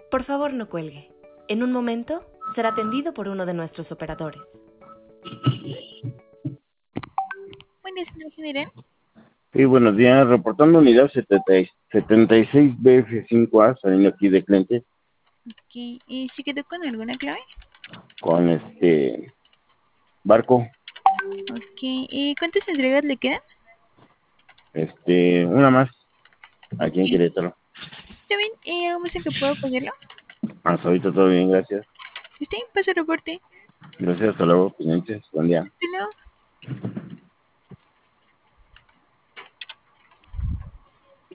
Por favor, no cuelgue. En un momento será atendido por uno de nuestros operadores. Bueno, señor general. Sí, buenos días. Reportando unidad 76BF5A, saliendo aquí de cliente, Ok, ¿sí quedó con alguna clave? con barco. Ok, ¿cuántas entregas le quedan? Una más, aquí en Querétaro. ¿Está bien? ¿Algo más en que puedo apoyarlo? Hasta ahorita todo bien, gracias. ¿Está bien? Pasa el reporte. Gracias, hasta luego, pendientes. Buen día. Hasta luego.